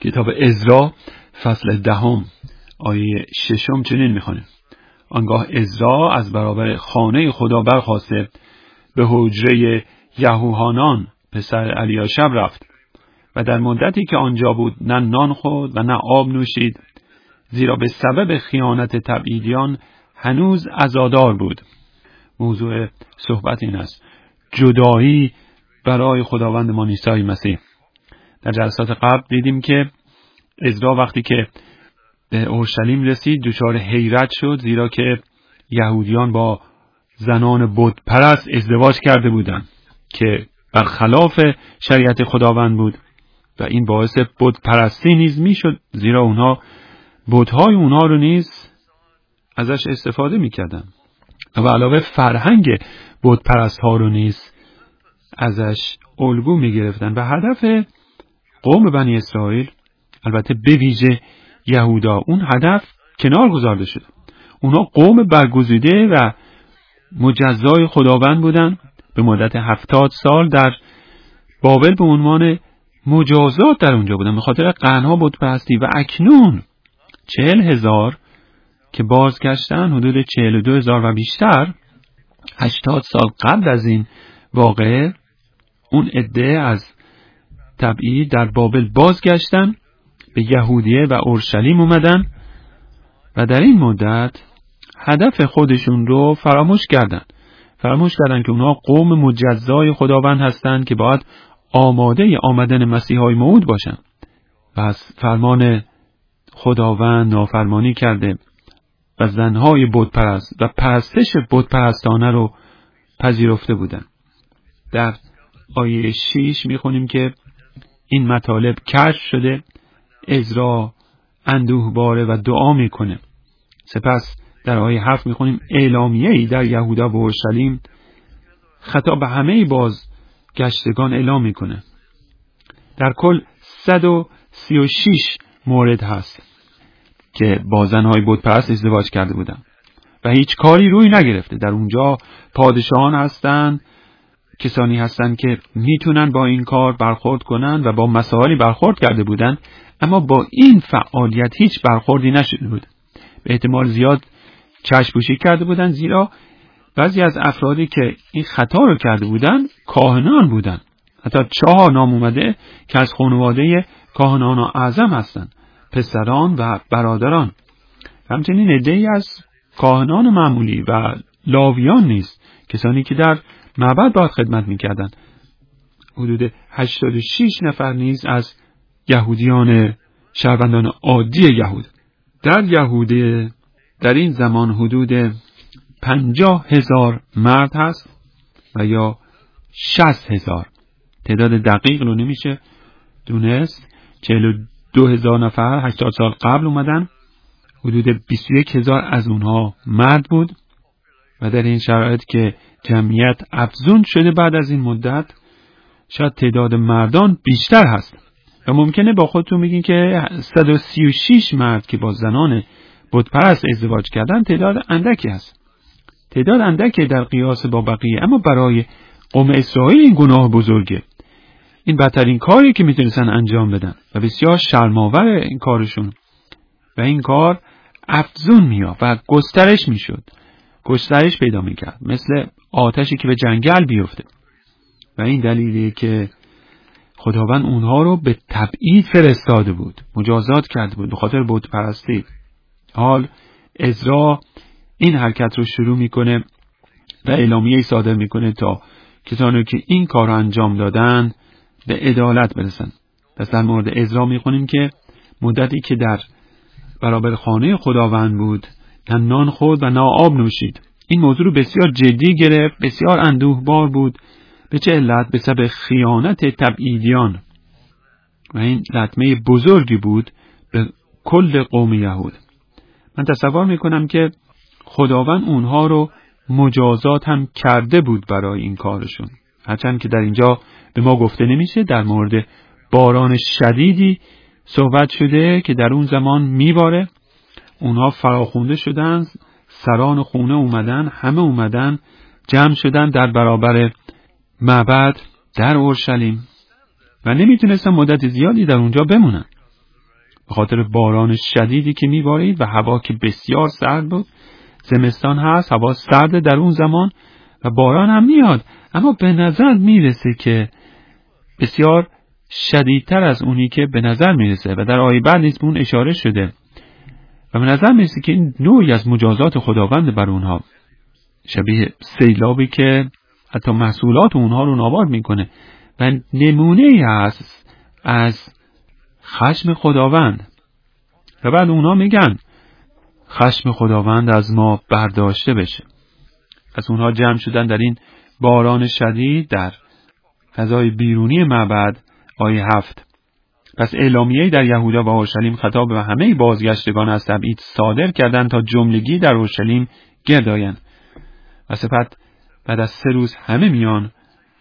کتاب عزرا فصل 10 آیه 6 چنین میخوانیم: آنگاه عزرا از برابر خانه خدا برخاسته به حجره یهوحانان پسر الیاشب رفت و در مدتی که آنجا بود نه نان خورد و نه آب نوشید، زیرا به سبب خیانت تبعیدیان هنوز عزادار بود. موضوع صحبت این است: جدایی برای خداوند ما عیسی مسیح. در جلسات قبل دیدیم که عزرا وقتی که به اورشلیم رسید دچار حیرت شد، زیرا که یهودیان با زنان بت پرست ازدواج کرده بودند که برخلاف شریعت خداوند بود و این باعث بت پرستی نیز میشد، زیرا اونها بت‌های اونها رو نیز ازش استفاده میکردن و علاوه فرهنگ بت پرست ها رو نیز ازش الگو میگرفتن و هدف قوم بنی اسرائیل، البته به ویژه یهودا، اون هدف کنار گذارده شد. اونها قوم برگزیده و مجزای خداوند بودن. به مدت 70 سال در بابل به عنوان مجازات در اونجا بودن به خاطر قنها بت پرستی و اکنون 40,000 که بازگشتن، حدود 42,000 و بیشتر 80 سال قبل از این واقعه، اون عده از تبعید در بابل بازگشتن، به یهودیه و اورشلیم اومدن و در این مدت هدف خودشون رو فراموش کردن که اونها قوم مجزای خداوند هستند که باید آماده آمدن مسیحای موعود باشن و از فرمان خداوند نافرمانی کرده و زنهای بت پرست و پرستش بت پرستانه رو پذیرفته بودن. در آیه 6 میخونیم که این مطالب کشف شده، عزرا اندوهباره و دعا میکنه. سپس در آیه 7 میخونیم اعلامیه‌ای در یهودا و اورشلیم خطاب به همه بازگشتگان اعلام میکنه. در کل 136 مورد هست که با زنهای بت پرست ازدواج کرده بودن و هیچ کاری روی نگرفته. در اونجا پادشاهان هستن، کسانی هستن که میتونن با این کار برخورد کنن و با مسائلی برخورد کرده بودن، اما با این فعالیت هیچ برخوردی نشده بود. به احتمال زیاد چشم‌پوشی کرده بودن، زیرا بعضی از افرادی که این خطا رو کرده بودن کاهنان بودن. حتی 4 نام اومده که از خانواده کاهنان اعظم هستن، پسران و برادران. همچنین عده‌ای از کاهنان معمولی و لاویان نیست، کسانی که در معبد باید خدمت میکردن. حدود 86 نفر نیز از یهودیان شهروندان عادی یهود. در یهوده در این زمان حدود 50,000 مرد هست و یا 60,000. تعداد دقیق رو نمیشه دونست. 42,000 نفر 80 سال قبل اومدن، حدود 21,000 از اونها مرد بود و در این شرایط که جمعیت افزون شده بعد از این مدت، شاید تعداد مردان بیشتر هست و ممکنه با خودتون بگین که 136 مرد که با زنان بت پرست ازدواج کردن تعداد اندکی هست. تعداد اندکی در قیاس با بقیه، اما برای قوم اسرائیل این گناه بزرگه. این بدترین کاری که میتونستن انجام بدن و بسیار شرم‌آور این کارشون و این کار افزون میاد و گسترش پیدا میکرد، مثل آتشی که به جنگل بیفته. و این دلیلیه که خداوند اونها رو به تبعید فرستاده بود، مجازات کرده بود به خاطر بت پرستی. حال عزرا این حرکت رو شروع میکنه و اعلامیه‌ای صادر میکنه تا کسانی که این کار رو انجام دادن به عدالت برسن. پس در مورد عزرا میخونیم که مدتی که در برابر خانه خداوند بود نه نان خورد و نه آب نوشید. این موضوع رو بسیار جدی گرفت، بسیار اندوهبار بود. به چه علت؟ به سبب خیانت تبعیدیان و این لطمه بزرگی بود به کل قوم یهود. من تصور میکنم که خداوند اونها رو مجازات هم کرده بود برای این کارشون، هرچند که در اینجا به ما گفته نمیشه. در مورد باران شدیدی صحبت شده که در اون زمان میباره. اونها فراخونده شدن، سران خونه اومدن، همه اومدن جمع شدن در برابر معبد در اورشلیم و نمیتونستن مدت زیادی در اونجا بمونن. به خاطر باران شدیدی که میبارید و هوا که بسیار سرد بود. زمستان هست، هوا سرد در اون زمان و باران هم میاد، اما به نظر میرسه که بسیار شدیدتر از اونی که به نظر میرسه و در آیه بعد نیز به اون اشاره شده و به نظر میرسه که این نوعی از مجازات خداوند بر اونها، شبیه سیلابی که حتی محصولات اونها رو نابود میکنه و نمونه هست از خشم خداوند. و بعد اونها میگن خشم خداوند از ما برداشته بشه. پس اونها جمع شدن در این باران شدید در فضای بیرونی معبد. آیه 7. پس اعلامیه‌ای در یهودا و اورشلیم خطاب به همه بازگشتگان از تبعید صادر کردند تا جملگی در اورشلیم گرد آیند. و سپس بعد از 3 روز همه میان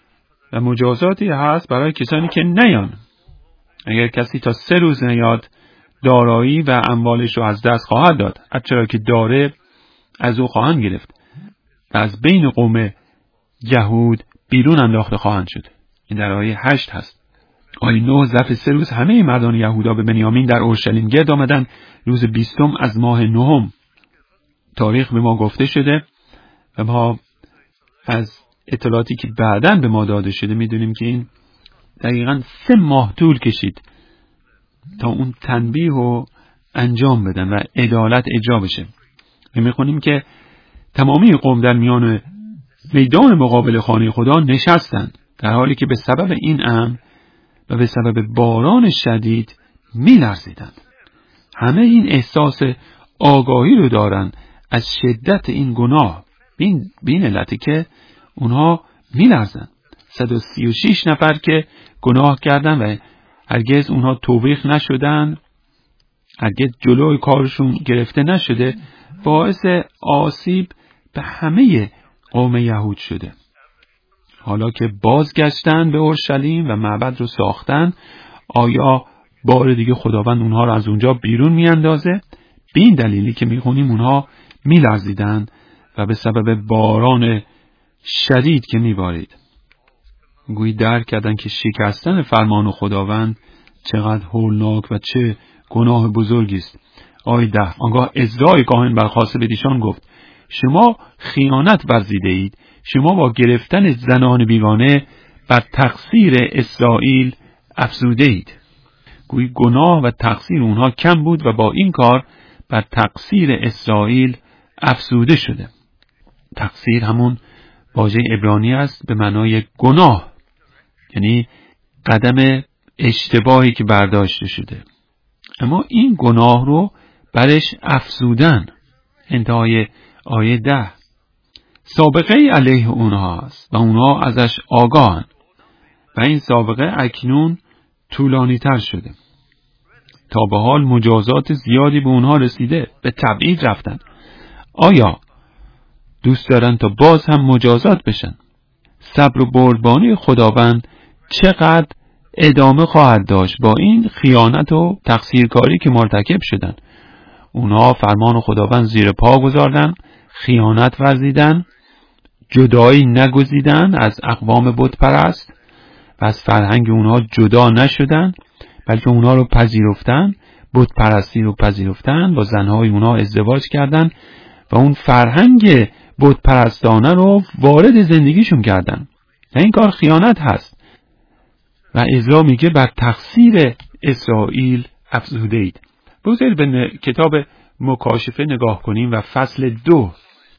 و مجازاتی هست برای کسانی که نیان. اگر کسی تا 3 روز نیاد دارایی و اموالش رو از دست خواهد داد، چرا که داره از او خواهند گرفت و از بین قوم یهود بیرون انداخته خواهند شد. این در آیه 8 هست. آیه 9. ظرف 3 روز همه مردان یهودا به بنیامین در اورشلیم گرد آمدند. روز 20 از ماه 9 تاریخ به ما گفته شده و ما از اطلاعاتی که بعداً به ما داده شده میدونیم که این دقیقاً 3 ماه طول کشید تا اون تنبیه رو انجام بدن و عدالت اجرا بشه. میخونیم که تمامی قوم در میان میدان مقابل خانه خدا نشستند، در حالی که به سبب این امر و به سبب باران شدید میلرزیدند. همه این احساس آگاهی رو دارن از شدت این گناه، بین علتی که اونها میلرزن. 136 نفر که گناه کردن و هرگز اونها توبیخ نشدن، هرگز جلوی کارشون گرفته نشده، باعث آسیب به همه قوم یهود شده. حالا که بازگشتن به اورشلیم و معبد رو ساختن، آیا بار دیگه خداوند اونها رو از اونجا بیرون میاندازه؟ به این دلیلی که میخونیم اونها میلرزیدن و به سبب باران شدید که میبارید. گویی درک کردن که شکستن فرمان خداوند چقدر هولناک و چه گناه بزرگی است. آیه 10. آنگاه عزرای کاهن برخاسته به ایشان گفت: شما خیانت ورزیده اید. شما با گرفتن زنان بیگانه بر تقصیر اسرائیل افزوده اید. گویی گناه و تقصیر اونها کم بود و با این کار بر تقصیر اسرائیل افزوده شده. تقصیر همون واژه عبرانی است به معنای گناه، یعنی قدم اشتباهی که برداشته شده. اما این گناه رو برش افزودن. انتهای آیه 10. سابقه علیه اونها است و اونها ازش آگاهن و این سابقه اکنون طولانی تر شده. تا به حال مجازات زیادی به اونها رسیده، به تبعید رفتن. آیا دوست دارن تا باز هم مجازات بشن؟ صبر و بردبانی خداوند چقدر ادامه خواهد داشت با این خیانت و تقصیرکاری که مرتکب شدن. اونها فرمان خداوند زیر پا گذاردن، خیانت ورزیدن، جدایی نگزیدن از اقوام بت پرست و از فرهنگ اونها جدا نشدن، بلکه اونها رو پذیرفتن، بت پرستی رو پذیرفتن، با زنهای اونها ازدواج کردن و اون فرهنگ بت پرستانه رو وارد زندگیشون کردن. این کار خیانت هست و عزرا میگه بر تقصیر اسرائیل افزوده اید. بگذارید به کتاب مکاشفه نگاه کنیم و فصل 2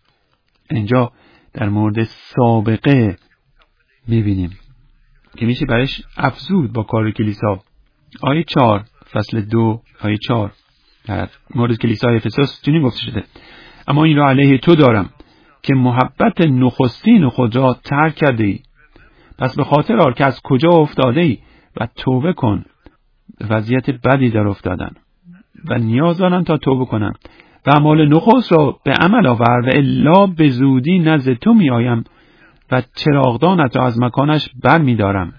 اینجا در مورد سابقه میبینیم که میشه برش افزود با کار کلیسا. آیه 4 فصل 2 آیه 4 در مورد کلیسای افسوس چنین گفته شده: اما این را علیه تو دارم که محبت نخستین خود را ترک کرده ای. پس به خاطر آر که از کجا افتاده ای و توبه کن. وضعیت بدی در افتادن و نیاز دارن تا توبه کنن و اعمال نخست را به عمل آور و الا به زودی نزد تو می آیم و چراغدانت را از مکانش بر می دارم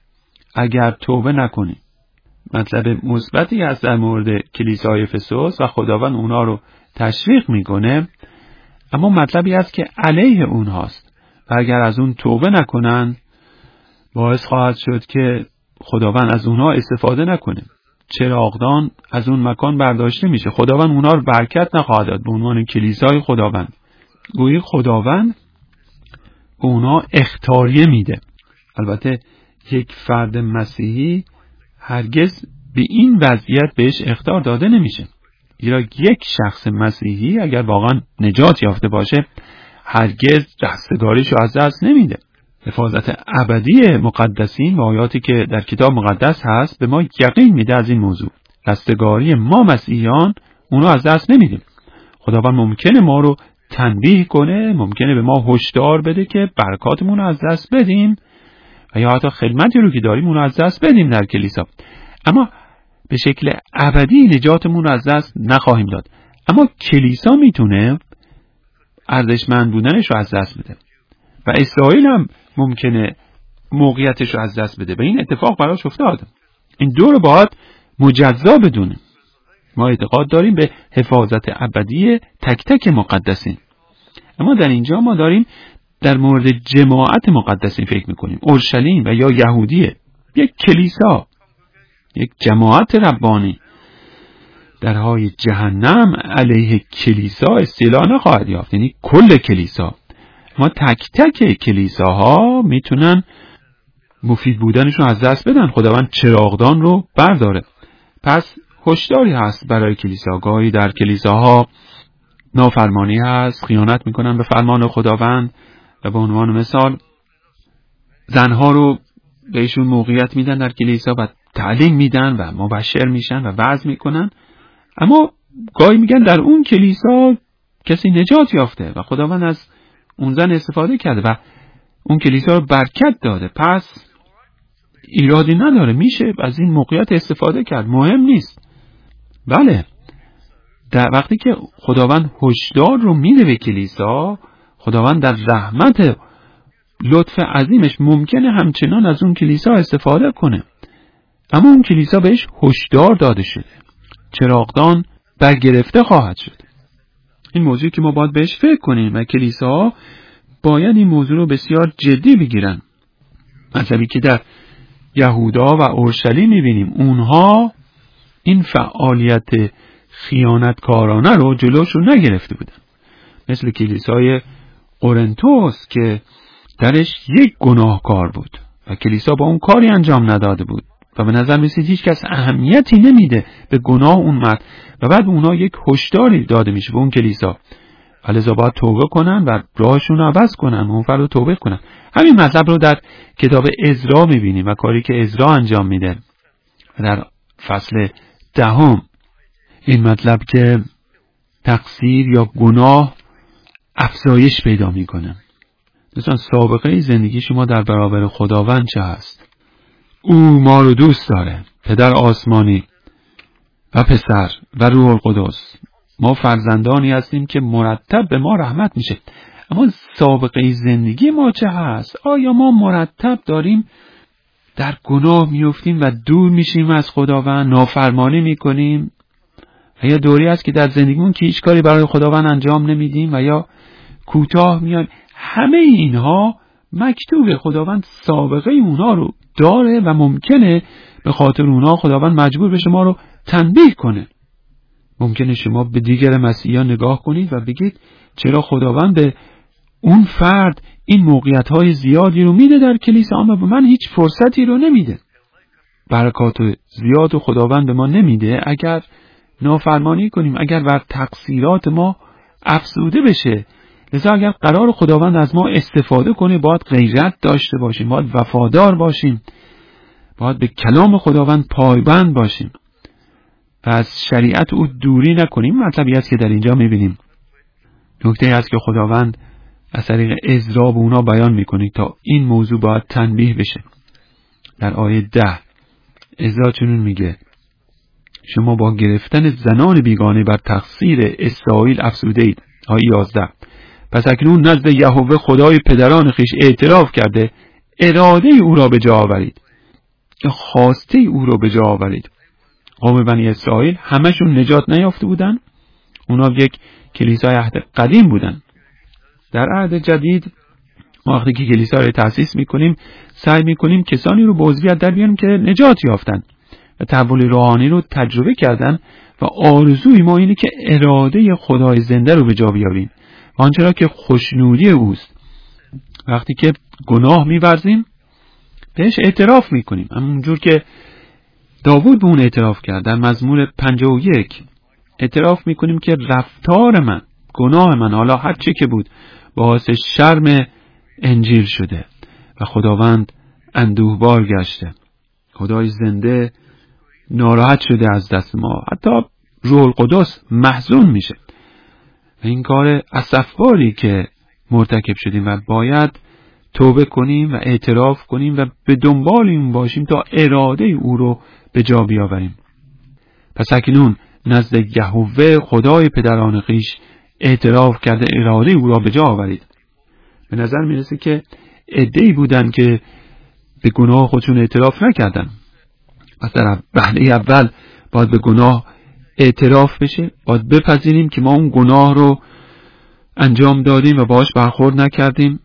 اگر توبه نکنی. مطلب مثبتی هست در مورد کلیسای افسوس و خداوند اونا رو تشویق میکنه، اما مطلبی هست که علیه اونهاست و اگر از اون توبه نکنن باعث خواهد شد که خداوند از اونها استفاده نکنه. چراغدان از اون مکان برداشته میشه. خداوند اونا رو برکت نخواهد داد به عنوان کلیسای خداوند. گویی خداوند به اونا اخطاریه میده. البته یک فرد مسیحی هرگز به این وضعیت بهش اخطار داده نمیشه. زیرا یک شخص مسیحی اگر واقعا نجات یافته باشه هرگز رستگاریش رو از دست نمیده. حفاظت ابدی مقدسین و آیاتی که در کتاب مقدس هست به ما یقین میده از این موضوع. رستگاری ما مسیحیان اونو از دست نمیدیم. خداوند ممکنه ما رو تنبیه کنه، ممکنه به ما هشدار بده که برکاتمون رو از دست بدیم و یا حتی خدمتی رو که داریم اونو از دست بدیم در کلیسا، اما به شکل ابدی نجاتمون رو از دست نخواهیم داد. اما کلیسا میتونه ارزشمند بودنش رو از دست بده و اسرائیل هم ممکنه موقعیتش رو از دست بده و این اتفاق براش افتاد. این دو رو باید مجزا بدونیم. ما اعتقاد داریم به حفاظت ابدی تک تک مقدسین، اما در اینجا ما داریم در مورد جماعت مقدسین فکر میکنیم. اورشلیم و یا یهودیه، یک کلیسا، یک جماعت ربانی. درهای جهنم علیه کلیسا استیلا نخواهد یافت، یعنی کل کلیسا. ما تک تک کلیساها میتونن مفید بودنشون از دست بدن. خداوند چراغدان رو برداره. پس هشداری هست برای کلیساگاهی در کلیساها نافرمانی هست، خیانت میکنن به فرمان خداوند و به عنوان مثال زنها رو بهشون موقعیت میدن در کلیسا و تعلیم میدن و مبشر میشن و وعظ میکنن، اما گاهی میگن در اون کلیسا کسی نجات یافته و خداوند از اون زن استفاده کرده و اون کلیسا رو برکت داده، پس ایرادی نداره، میشه از این موقعیت استفاده کرد، مهم نیست. بله، در وقتی که خداوند هشدار رو میده به کلیسا، خداوند در رحمت لطف عظیمش ممکنه همچنان از اون کلیسا استفاده کنه، اما اون کلیسا بهش هشدار داده شده، چراغدان برگرفته خواهد شد. این موضوعی که ما باید بهش فکر کنیم و کلیسا باید این موضوع رو بسیار جدی بگیرن. مطلبی که در یهودا و اورشلیم میبینیم، اونها این فعالیت خیانتکارانه رو جلوش رو نگرفته بودن، مثل کلیسای قرنتوس که درش یک گناهکار بود و کلیسا با اون کاری انجام نداده بود و به نظر میسید هیچ کس اهمیتی نمیده به گناه اون مرد و بعد اونها یک هشداری داده میشه به اون کلیسا، لذا باید توبه کنن و راهشون رو عوض کنن، منفر رو توبه کنن. همین مطلب رو در کتاب عزرا میبینیم و کاری که عزرا انجام میده در فصل 10. این مطلب که تقصیر یا گناه افزایش پیدا میکنه. مثلا سابقه زندگی شما در برابر خداوند چه هست؟ او ما رو دوست داره، پدر آسمانی و پسر و روح القدس. ما فرزندانی هستیم که مرتب به ما رحمت میشه، اما سابقه زندگی ما چه هست؟ آیا ما مرتب داریم در گناه میفتیم و دور میشیم از خداوند، نافرمانی میکنیم؟ و یا دوری است که در زندگیمون که هیچ کاری برای خداوند انجام نمیدیم و یا کوتاه میایم؟ همه اینها مکتوب خداوند سابقه اونها رو داره و ممکنه به خاطر اونها خداوند مجبور بشه ما رو تنبیه کنه. ممکنه شما به دیگر مسیحیان نگاه کنید و بگید چرا خداوند به اون فرد این موقعیت‌های زیادی رو میده در کلیسا اما به من هیچ فرصتی رو نمیده. برکات زیاد و خداوند به ما نمیده اگر نافرمانی کنیم، اگر بر تقصیرات ما افزوده بشه. لذا اگر قرار خداوند از ما استفاده کنه باید غیرت داشته باشیم، باید وفادار باشیم، باید به کلام خداوند پایبند باشیم و از شریعت او دوری نکنیم. مطلبی است که در اینجا میبینیم. نکته است که خداوند از طریق عزرا به اونا بیان میکنه تا این موضوع باید تنبیه بشه. در آیه 10 عزرا چنین میگه: شما با گرفتن زنان بیگانه بر تقصیر اسرائیل افسوده اید. آیه 11 پس اکنون نزد یهوه خدای پدران خیش اعتراف کرده اراده او را به جا آورید، خواسته او را به جا آورید. قوم بنی اسرائیل همشون نجات نیافته بودن، اونا یک کلیسای عهد قدیم بودن. در عهد جدید وقتی که کلیسا رو تأسیس میکنیم سعی میکنیم کسانی رو به عضویت در بیاریم که نجات یافتن و تحول روحانی رو تجربه کردن و آرزوی ما اینه که اراده خدای زنده رو به جا بیاریم و آنچه را که خوشنودی اوست. وقتی که گناه می‌ورزیم بهش اعتراف میکنیم، همونجور که داوود به اون اعتراف کرد. در مزمور 51 اعتراف میکنیم که رفتار من، گناه من، حالا هر چه که بود، باعث شرم انجیل شده و خداوند اندوهبار گشته. خدای زنده ناراحت شده از دست ما، حتی روح القدس محزون میشه. و این کار اسفباری که مرتکب شدیم و باید توبه کنیم و اعتراف کنیم و به دنبال این باشیم تا اراده او رو به جا بیاوریم. پس اکنون نزد یهوه خدای پدران خویش اعتراف کرده اراده او را به جا آورید. به نظر میرسه که عده‌ای بودن که به گناه خودشون اعتراف نکردن. پس در وهله اول باید به گناه اعتراف بشه، باید بپذیریم که ما اون گناه رو انجام دادیم و باهاش برخورد نکردیم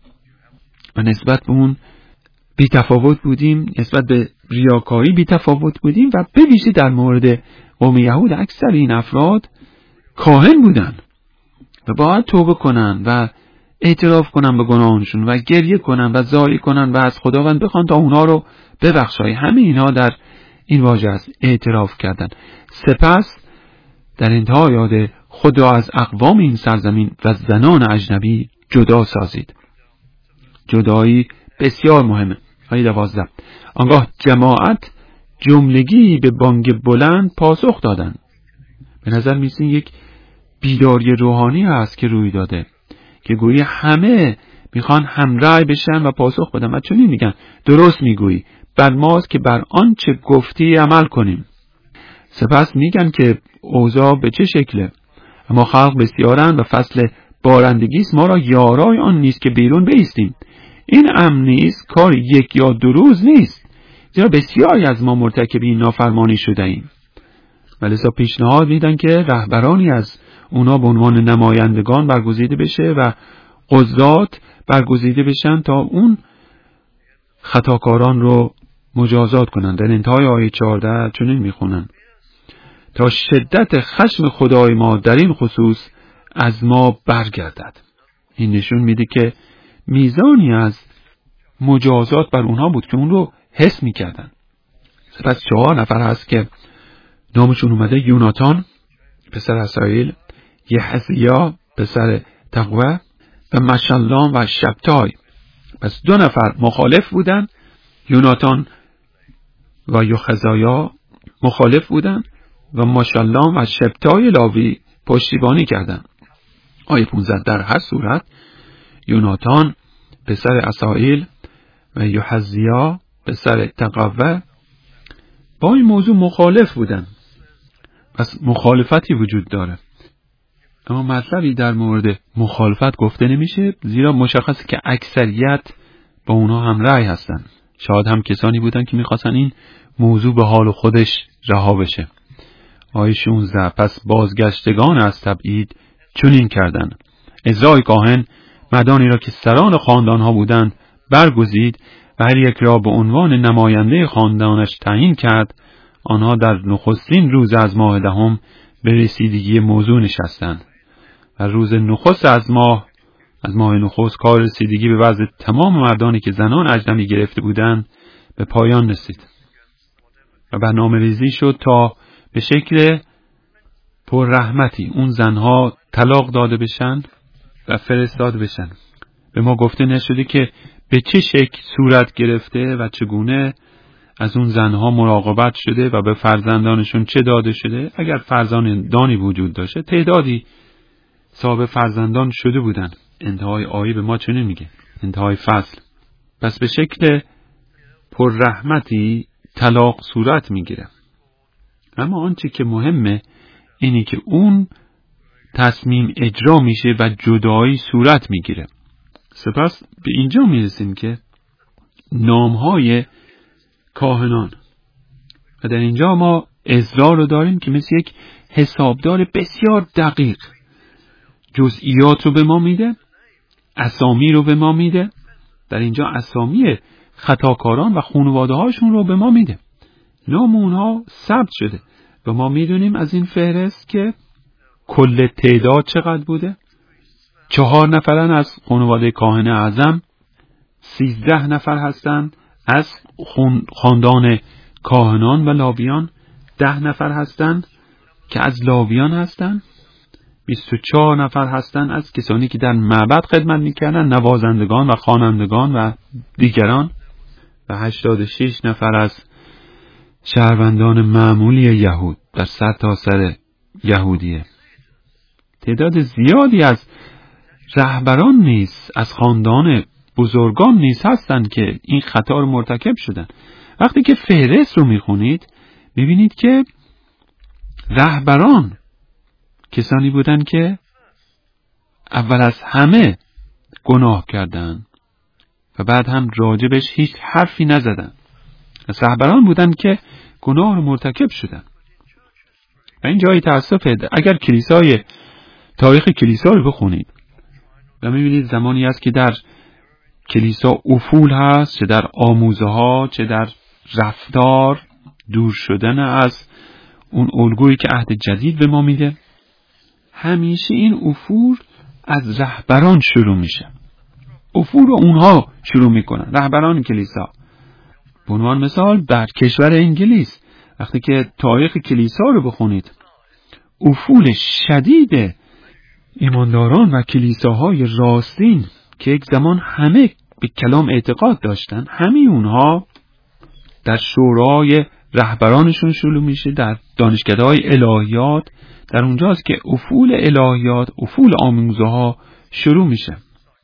و نسبت به اون بی تفاوت بودیم، نسبت به ریاکاری بی تفاوت بودیم و به ویژه در مورد قوم یهود اکثر این افراد کاهن بودن و باید توبه کنن و اعتراف کنن به گناهانشون و گریه کنن و زاری کنن و از خداوند بخوان تا اونا رو ببخشای. همه اینها در این واژه است، اعتراف کردن. سپس در انتها یاد خدا از اقوام این سرزمین و زنان اجنبی جدا سازید. جدایی بسیار مهمه. آیه 12 آنگاه جماعت جملگی به بانگ بلند پاسخ دادند. به نظر میسین یک بیداری روحانی هست که روی داده که گویی همه میخوان همراه بشن و پاسخ بدن و چنین میگن درست میگویی، بر ماست که بر آنچه گفتی عمل کنیم. سپس میگن که اوضاع به چه شکله؟ اما خلق بسیارند و فصل بارندگیست، ما را یارای آن نیست که بیرون بایستیم. این امر نیست کار یک یا دو روز نیست، زیرا بسیاری از ما مرتکب این نافرمانی شده ایم. ولذا پیشنهاد میدن که رهبرانی از اونا به عنوان نمایندگان برگزیده بشه و قضات برگزیده بشن تا اون خطاکاران رو مجازات کنند. در انتهای آیه 14 چنین میخونن: تا شدت خشم خدای ما در این خصوص از ما برگردد. این نشون میده که میزانی از مجازات بر اونها بود که اون رو حس میکردن. سپس 4 نفر هست که نامشون اومده: یوناتان پسر اسرائیل، یحزیا پسر تقوه و مشلام و شبتای. پس 2 نفر مخالف بودن، یوناتان و یحزیا مخالف بودن و مشلام و شبتای لاوی پشتیبانی کردند. آیه 15 در هر صورت یوناتان پسر اسرائیل و یحزیا پسر تقوه با این موضوع مخالف بودن. پس مخالفتی وجود داره، اما مطلبی در مورد مخالفت گفته نمیشه، زیرا مشخصه که اکثریت با اونها هم رأی هستن. شاید هم کسانی بودن که میخواستن این موضوع به حال خودش رها بشه. آیه 16 پس بازگشتگان از تبعید چنین کردن: عزرای کاهن مردانی را که سران خاندانها بودند برگزید و هر یک را به عنوان نماینده خاندانش تعیین کرد. آنها در نخستین روز از ماه دهم به رسیدگی موضوع نشستند و روز نخست از ماه نخست کار رسیدگی به وضع تمام مردانی که زنان اجنبی گرفته بودند به پایان رسید و برنامه ریزی شد تا به شکل پر رحمتی اون زنها طلاق داده بشن و فرستاده بشن. به ما گفته نشده که به چه شکل صورت گرفته و چگونه از اون زنها مراقبت شده و به فرزندانشون چه داده شده. اگر فرزندانی وجود داشته، تعدادی صاحب فرزندان شده بودن. انتهای آیه به ما چنین میگه، انتهای فصل: پس به شکل پر رحمتی طلاق صورت میگیره. اما آنچه که مهمه اینی که اون تصمیم اجرا میشه و جدایی صورت میگیره. سپس به اینجا میرسیم که نامهای کاهنان و در اینجا ما عزرا رو داریم که مثل یک حسابدار بسیار دقیق جزئیات رو به ما میده، اسامی رو به ما میده. در اینجا اسامی خطاکاران و خانواده هاشون رو به ما میده. نام اونها ثبت شده و ما میدونیم از این فهرست که کل تعداد چقدر بوده. 4 نفرن از خانواده کاهن اعظم، 13 نفر هستند از خاندان کاهنان و لاویان، 10 نفر هستند که از لاویان هستند، 24 نفر هستند از کسانی که در معبد خدمت میکردن، نوازندگان و خوانندگان و دیگران، و 86 نفر از شهروندان معمولی یهود در سرتاسر یهودیه. تعداد زیادی از رهبران نیز، از خاندان بزرگان نیز هستند که این خطا رو مرتکب شدن. وقتی که فهرست رو میخونید میبینید که رهبران کسانی بودند که اول از همه گناه کردند و بعد هم راجبش هیچ حرفی نزدند. از رهبران بودند که گناه رو مرتکب شدند. و این جایی تأسفه. اگر تاریخ کلیسا رو بخونید و میبینید زمانی است که در کلیسا افول هست، چه در آموزه ها چه در رفتار، دور شدن از اون الگویی که عهد جدید به ما میده. همیشه این افول از رهبران شروع میشه. افول رو اونها شروع میکنن، رهبران کلیسا. به عنوان مثال در کشور انگلیس وقتی که تاریخ کلیسا رو بخونید، افول شدید ایمانداران و کلیساهای راستین که یک زمان همه به کلام اعتقاد داشتن، همه اونها در شورای رهبرانشون شروع میشه، در دانشکده‌های الهیات. در اونجاست که افول الهیات، افول آموزه ها شروع میشه.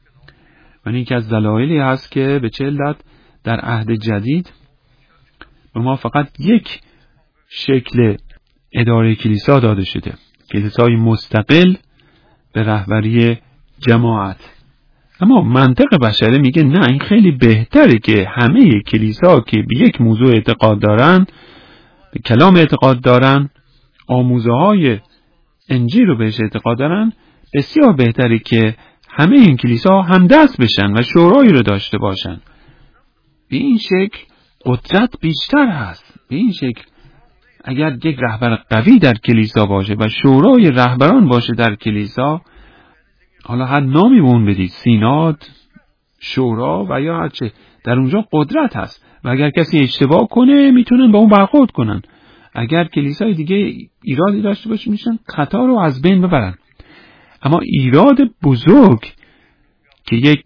و این یکی از دلایلی هست که به چه علت در عهد جدید به ما فقط یک شکل اداره کلیسا داده شده، کلیسای مستقل به رهبری جماعت. اما منطق بشری میگه نه، این خیلی بهتره که همه کلیسا که به یک موضوع اعتقاد دارن، به کلام اعتقاد دارن، آموزه های انجیل رو بهش اعتقاد دارن، بسیار بهتره که همه این کلیسا همدست بشن و شورایی رو داشته باشن. به این شکل قدرت بیشتر هست. به این شکل اگر یک رهبر قوی در کلیسا باشه و شورای رهبران باشه در کلیسا، حالا هر نامی به اون بدید، سیناد، شورا و یا هرچه، در اونجا قدرت هست و اگر کسی اشتباه کنه میتونن با اون برخورد کنن. اگر کلیسای دیگه ایرادی داشته باشه میشن خطا رو از بین ببرن. اما ایراد بزرگ که یک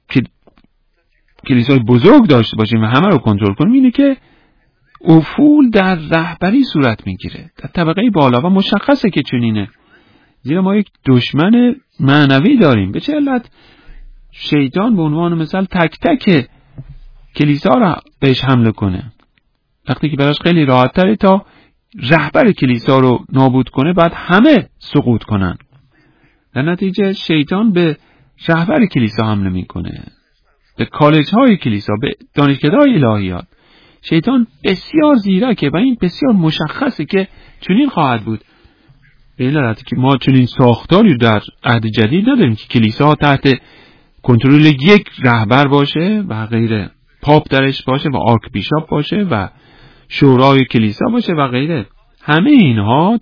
کلیسای بزرگ داشته باشیم و همه رو کنترل کنیم اینه که افول در رهبری صورت میگیره در طبقه بالا و مشخصه که چنینه، زیرا ما یک دشمن معنوی داریم. به چه علت؟ شیطان به عنوان مثال تک تک کلیسا را بهش حمله کنه، وقتی که براش خیلی راحت تره تا رهبر کلیسا رو نابود کنه بعد همه سقوط کنن. در نتیجه شیطان به رهبر کلیسا حمله میکنه، به کالج های کلیسا، به دانشکده‌های الهیات. شیطان بسیار زیرکه و این بسیار مشخصه که چنین خواهد بود. به این علت که ما چنین ساختاری در عهد جدید نداریم که کلیسا تحت کنترل یک رهبر باشه و غیره، پاپ درش باشه و آرک بیشاپ باشه و شورای کلیسا باشه و غیره. همه اینها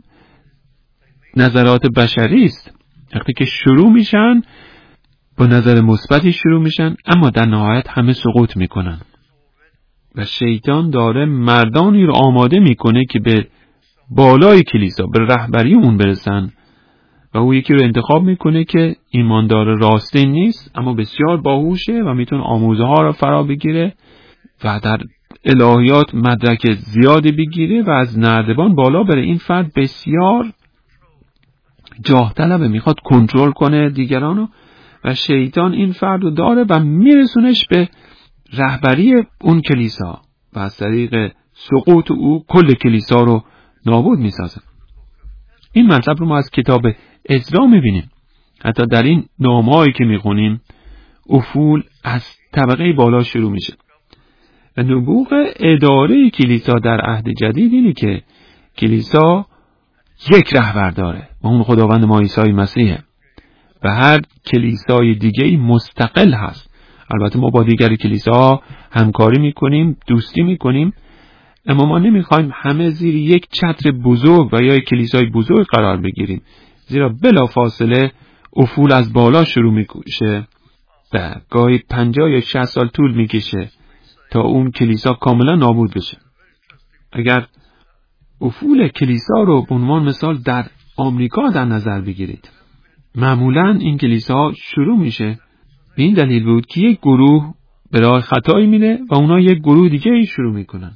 نظرات بشری است. وقتی که شروع میشن با نظر مثبتی شروع میشن، اما در نهایت همه سقوط میکنن و شیطان داره مردانی رو آماده میکنه که به بالای کلیسا، به رهبری اون برسن و او یکی رو انتخاب میکنه که ایماندار راستین نیست اما بسیار باهوشه و میتونه آموزه ها رو فرا بگیره و در الهیات مدرک زیادی بگیره و از نردبان بالا بره. این فرد بسیار جاه طلبه، میخواد کنترل کنه دیگرانو و شیطان این فرد رو داره و میرسونش به رهبری اون کلیسا و از طریق سقوط او کل کلیسا رو نابود میسازه. این مطلب رو ما از کتاب عزرا میبینیم. حتی در این نامه‌هایی که میخونیم افول از طبقه بالا شروع میشه و نبوغ اداره کلیسا در عهد جدید اینه که کلیسا یک رهبر داره و اون خداوند ما عیسی مسیحه و هر کلیسای دیگه‌ای مستقل هست. البته ما با دیگر کلیساها همکاری میکنیم، دوستی میکنیم، اما ما نمیخوایم همه زیر یک چتر بزرگ و یا یک کلیسای بزرگ قرار بگیریم، زیرا بلافاصله افول از بالا شروع میشه و گاهی 50 یا 60 سال طول میکشه تا اون کلیسا کاملا نابود بشه. اگر افول کلیسا رو به عنوان مثال در آمریکا در نظر بگیرید، معمولا این کلیسا شروع میشه به این دلیل بود که یک گروه به راه خطایی میره و اونا یک گروه دیگه ای شروع میکنن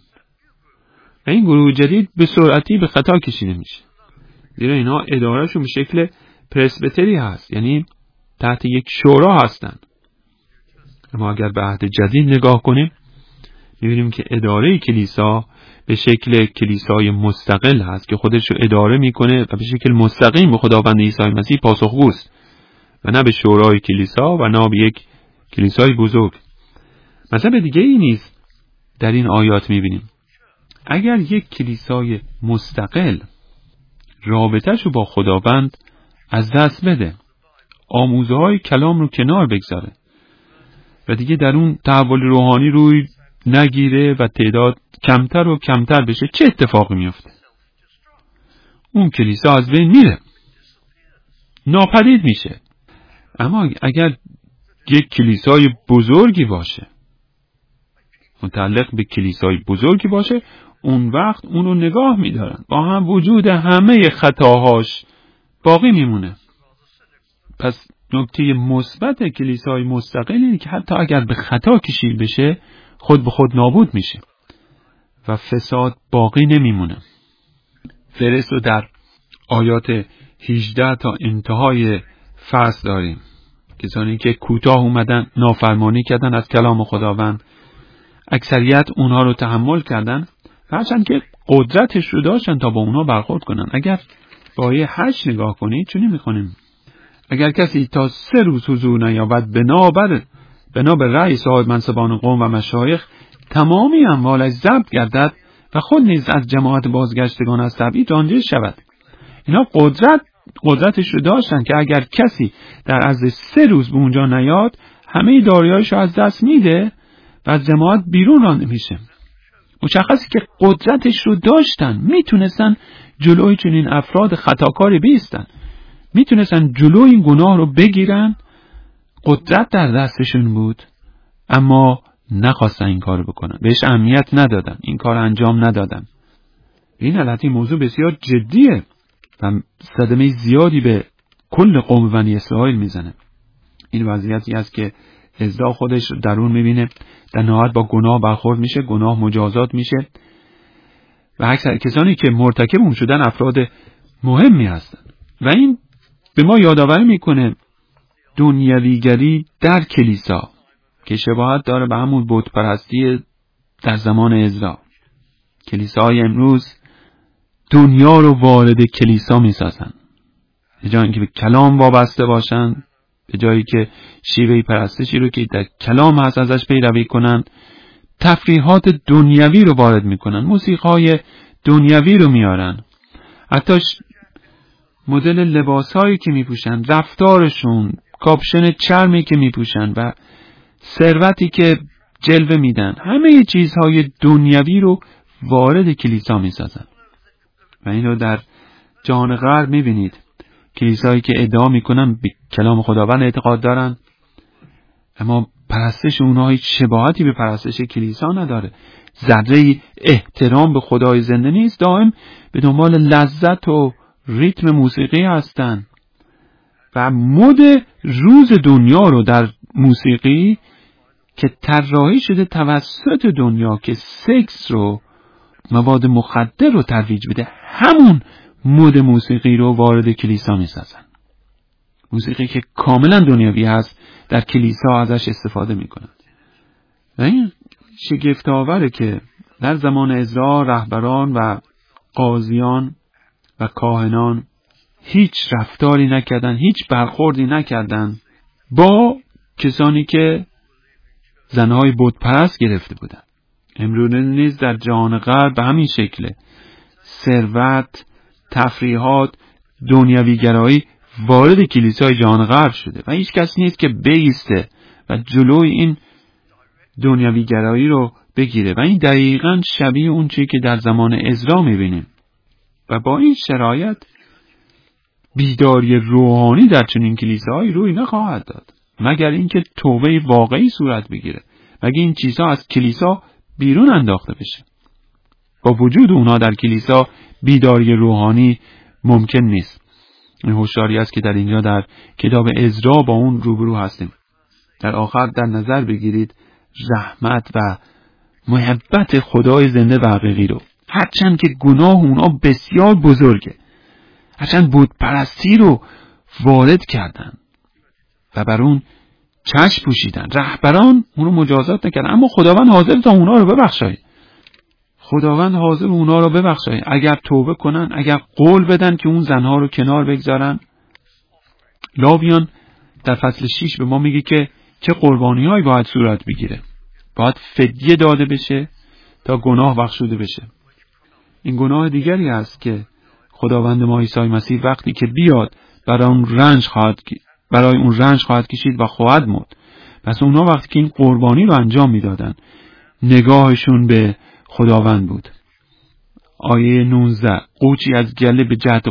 و این گروه جدید به سرعتی به خطا کشیده میشه، زیرا اینا ادارهشون به شکل پرسبتری هست، یعنی تحت یک شورا هستن. اما اگر به عهد جدید نگاه کنیم می‌بینیم که اداره کلیسا به شکل کلیسای مستقل هست که خودش رو اداره میکنه و به شکل مستقیم به خداوند عیسی مسیح پاسخگوست و نه به شورای کلیسا و نه به یک کلیسای بزرگ. مطلب دیگه ای نیست در این آیات می‌بینیم اگر یک کلیسای مستقل رابطه‌ش رو با خداوند از دست بده، آموزه‌های کلام رو کنار بگذاره و دیگه در اون تحول روحانی روی نگیره و تعداد کمتر و کمتر بشه، چه اتفاقی میفته؟ اون کلیسا از بین میره، ناپدید میشه. اما اگر یک کلیسای بزرگی باشه، متعلق به کلیسای بزرگی باشه، اون وقت اون رو نگاه میدارن، با هم وجود همه خطاهاش باقی میمونه. پس نکته مثبت کلیسای مستقل اینه که حتی اگر به خطا کشیده بشه خود به خود نابود میشه و فساد باقی نمیمونه. فرست رو در آیات 18 تا انتهای فصل داریم. کسانی که کوتاه اومدن، نافرمانی کردن از کلام خداوند، اکثریت اونها رو تحمل کردن، هرچند که قدرتش رو داشتن تا با اونها برخورد کنن. اگر با آیه 8 نگاه کنید چونی میخونیم: اگر کسی تا 3 روز حضور نیابد بنا به رأی صاحب منصبان قوم و مشایخ تمامی اموالش ضبط گردد و خود نیز از جماعت بازگشتگان از تبعید رانده شود. اینا قدرتش رو داشتن که اگر کسی در عرض 3 روز به اونجا نیاد همه داریایش رو از دست میده و از جماعت بیرون رانده میشه. مشخصی که قدرتش رو داشتن، میتونستن جلوی چنین افراد خطاکاری بیستن، میتونستن جلوی این گناه رو بگیرن، قدرت در دستشون بود، اما نخواستن این کار رو بکنن، بهش اهمیت ندادن، این کار انجام ندادن. این حالتی موضوع بسیار جدیه و صدمه زیادی به کل قوم بنی اسرائیل میزنه. این وضعیتی است که عزرا خودش درون میبینه، در نهایت با گناه برخورد میشه، گناه مجازات میشه و اکثر کسانی که مرتکب اون شدن افراد مهمی هستن و این به ما یادآوری میکنه دنیویگری در کلیسا که شباهت داره به همون بت پرستی در زمان عزرا. کلیساهای امروز دنیا رو وارد کلیسا میسازن، به جای اینکه به کلام وابسته باشن، به جایی که شیوه پرستشی رو که در کلام هست ازش پیروی کنن، تفریحات دنیوی رو وارد میکنن، موسیقای دنیوی رو میارن، حتی مدل لباسهایی که میپوشن، رفتارشون، کاپشن چرمی که میپوشن و ثروتی که جلوه میدن، همه چیزهای دنیوی رو وارد کلیسا میسازن. و این رو در جهان غرب میبینید، کلیسایی که ادعا میکنن به کلام خداوند اعتقاد دارن، اما پرستش اونها هیچ شباهتی به پرستش کلیسا نداره، ذره احترام به خدای زنده نیست، دائم به دنبال لذت و ریتم موسیقی هستن و مد روز دنیا رو در موسیقی که طراحی شده توسط دنیا که سکس رو، مواد مخدر رو ترویج بده، همون مد موسیقی رو وارد کلیسا میسازن. موسیقی که کاملا دنیوی هست در کلیسا ازش استفاده میکنن. و این شگفت‌آوره که در زمان عزرا رهبران و قاضیان و کاهنان هیچ رفتاری نکردن، هیچ برخوردی نکردن با کسانی که زنهای بت پرست گرفته بودن. امروز نیز در جهان غرب به همین شکله، ثروت، تفریحات، دنیوی گرایی وارد کلیسای جهان غرب شده و هیچ کس نیست که بایسته و جلوی این دنیوی گرایی رو بگیره و این دقیقاً شبیه اون چیزی که در زمان عزرا می‌بینیم. و با این شرایط بیداری روحانی در چنین کلیساهایی روی نخواهد داد مگر اینکه توبه واقعی صورت بگیره، مگر این چیزها از کلیسا بیرون انداخته بشه. با وجود اونها در کلیسا بیداری روحانی ممکن نیست. این هشداری است که در اینجا در کتاب عزرا با اون روبرو هستیم. در آخر در نظر بگیرید رحمت و محبت خدای زنده و حقیقی رو، هرچند که گناه اونها بسیار بزرگه، هرچند بت پرستی رو وارد کردن و بر اون چشم پوشیدن، رهبران اون رو مجازات نکردن، اما خداوند حاضر تا اونها رو ببخشه. خداوند حاضر اونها رو ببخشه اگر توبه کنن، اگر قول بدن که اون زنها رو کنار بگذارن. لاویان در فصل 6 به ما میگه که چه قربانی‌هایی باید صورت بگیره. باید فدیه داده بشه تا گناه بخشوده بشه. این گناه دیگری است که خداوند ما عیسی مسیح وقتی که بیاد برای اون رنج خواهد کشید و خواهد مرد. پس اونها وقتی که این قربانی رو انجام میدادن نگاهشون به خداوند بود. آیه 19 قوچی از گله به جهت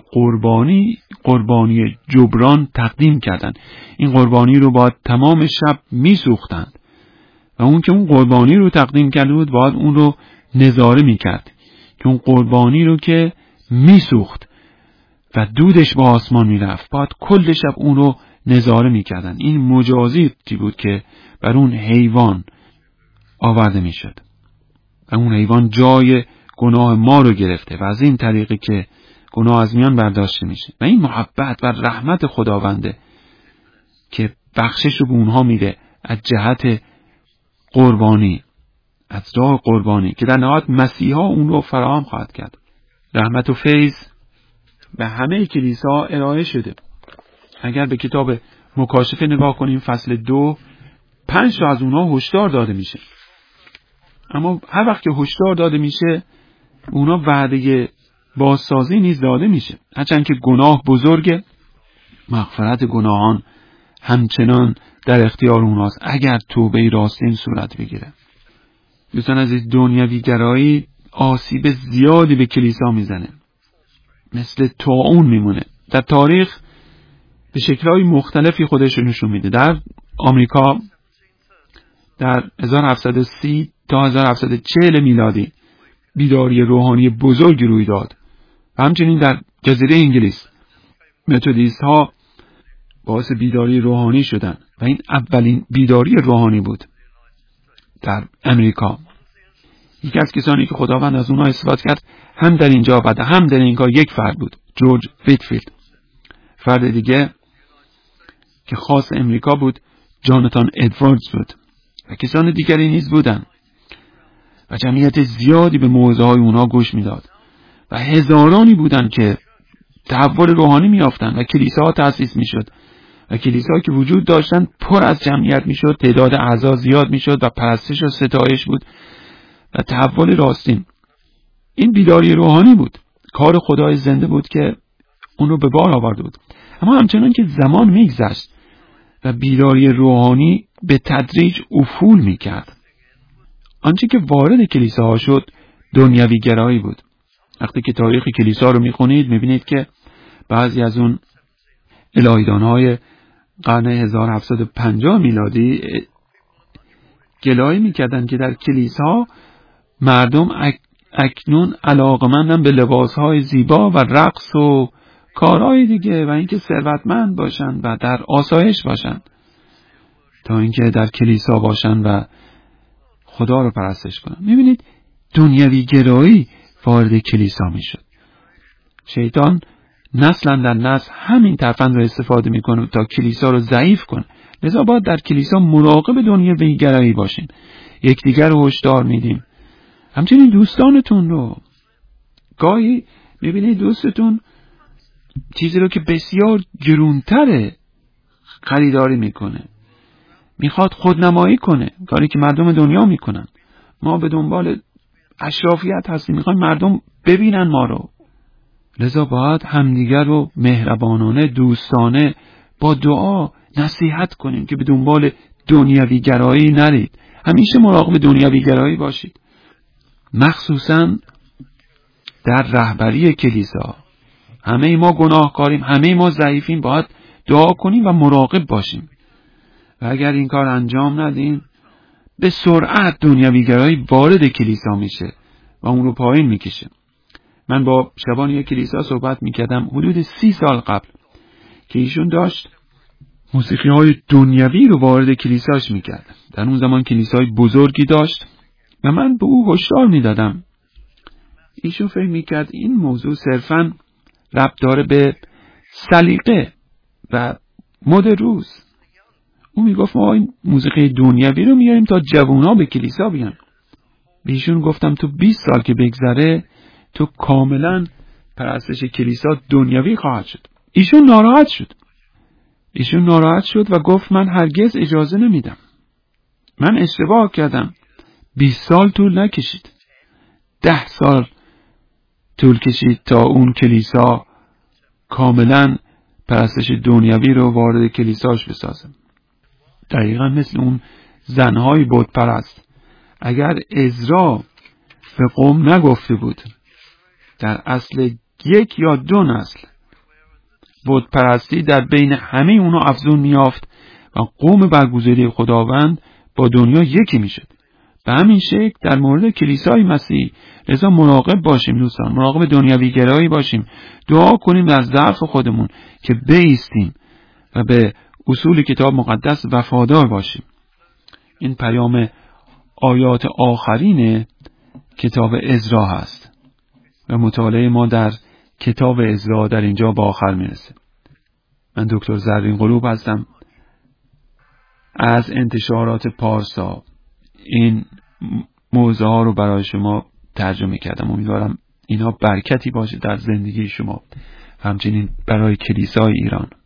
قربانی جبران تقدیم کردن. این قربانی رو باید تمام شب میسوختند و اون که اون قربانی رو تقدیم کرده بود باید اون رو نظاره میکرد که اون قربانی رو که میسوخت و دودش با آسمان میرفت باید کل شب اون رو نظاره میکردن. این مجازاتی بود که بر اون حیوان آورده میشد و اون حیوان جای گناه ما رو گرفته و از این طریقی که گناه از میان برداشته میشه. و این محبت و رحمت خداونده که بخشش رو به اونها میده از جهت قربانی، از راه قربانی که در نهایت مسیحا اون رو فراهم خواهد کرد. رحمت و فیض به همه کلیسا ارائه شده. اگر به کتاب مکاشفه نگاه کنیم فصل 2 5 تا از اونها هشدار داده میشه، اما هر وقت که هشدار داده میشه اونا وعده بازسازی نیز داده میشه. هرچند که گناه بزرگه، مغفرت گناهان همچنان در اختیار اوناست اگر توبه راستین صورت بگیره. دوستان عزیز، دنیوی گرایی آسیب زیادی به کلیسا میزنه، مثل طاعون میمونه. در تاریخ به شکل‌های مختلفی خودش نشون میده. در آمریکا در 1730 تا 1740 میلادی بیداری روحانی بزرگی روی داد و همچنین در جزیره انگلیس متودیست ها باعث بیداری روحانی شدن و این اولین بیداری روحانی بود در امریکا. یکی از کسانی که خداوند از اونها استفاده کرد هم در اینجا و هم در اینجا یک فرد بود، جورج ویتفیلد. فرد دیگه که خاص امریکا بود جاناتان ادواردز بود و کسان دیگری نیز بودن و جمعیت زیادی به موعظه های اونها گوش میداد و هزارانی بودن که تحول روحانی میافتن و کلیساها تأسیس میشد و کلیساهایی که وجود داشتن پر از جمعیت میشد، تعداد اعضا زیاد میشد و پرستش و ستایش بود و تحول راستین. این بیداری روحانی بود، کار خدای زنده بود که اون رو به بار آورده بود. اما همچنان که زمان میگذشت و بیداری روحانی به تدریج افول میکرد، آنچه که وارد کلیساها شد دنیوی گرایی بود. وقتی که تاریخ کلیسا رو میخونید میبینید که بعضی از اون الهیدانهای قرن 1750 میلادی گلایه میکردن که در کلیسا مردم اکنون علاقمندن به لباسهای زیبا و رقص و کارهای دیگه و اینکه ثروتمند باشن و در آسایش باشن تا اینکه در کلیسا باشن و خدا رو پرستش کنن. میبینید دنیوی گرایی وارد کلیسا میشد. شیطان نسلا در نسل همین ترفند رو استفاده میکنه تا کلیسا رو ضعیف کنه. لذا باید در کلیسا مراقب دنیوی گرایی باشین، یکدیگر رو هشدار میدیم. همچنین دوستانتون رو، گاهی میبینید دوستتون چیزی رو که بسیار گرونتره خریداری میکنه، میخواد خودنمایی کنه، کاری که مردم دنیا میکنن. ما به دنبال اشرافیت هستیم، میخوایم مردم ببینن ما رو. لذا باید همدیگر رو مهربانانه، دوستانه با دعا نصیحت کنیم که به دنبال دنیوی گرایی نرید. همیشه مراقب دنیوی گرایی باشید، مخصوصا در رهبری کلیسا. همه ما گناهکاریم، همه ما ضعیفیم، باید دعا کنیم و مراقب باشیم و اگر این کار انجام ندیم به سرعت دنیوی گرایی وارد کلیسا میشه و اون رو پایین میکشه. من با شبان یک کلیسا صحبت میکردم حدود 30 سال قبل که ایشون داشت موسیقی های دنیوی رو وارد کلیساش میکرد. در اون زمان کلیسای بزرگی داشت و من به او هشدار میدادم. ایشون فکر میکرد این موضوع صرفاً ربط داره به سلیقه و مد روز. او میگفت ما این موسیقی دنیوی رو میاریم تا جوونا به کلیسا بیان. به ایشون گفتم تو 20 سال که بگذره تو کاملا پرستش کلیسا دنیوی خواهد شد. ایشون ناراحت شد و گفت من هرگز اجازه نمیدم. من اشتباه کردم. 20 سال طول نکشید، 10 سال طول کشید تا اون کلیسا کاملا پرستش دنیوی رو وارد کلیساش بسازه. دقیقا مثل اون زنهای بت پرست. اگر عزرا به قوم نگفته بود در اصل 1 یا 2 نسل بت پرستی در بین همه اونا افزون میافت و قوم برگزیده خداوند با دنیا یکی میشد. به همین شکل در مورد کلیسای مسیح لذا مراقب باشیم دوستان، مراقب دنیوی گرایی باشیم، دعا کنیم در ضعف خودمون که بایستیم و به اصول کتاب مقدس وفادار باشیم. این پیام آیات آخرین کتاب عزرا هست و مطالعه ما در کتاب عزرا در اینجا به آخر میرسه. من دکتر زرین قلوب هستم. از انتشارات پارسا این موضوع ها رو برای شما ترجمه کردم. امیدوارم اینا برکتی باشه در زندگی شما، همچنین برای کلیسای ایران.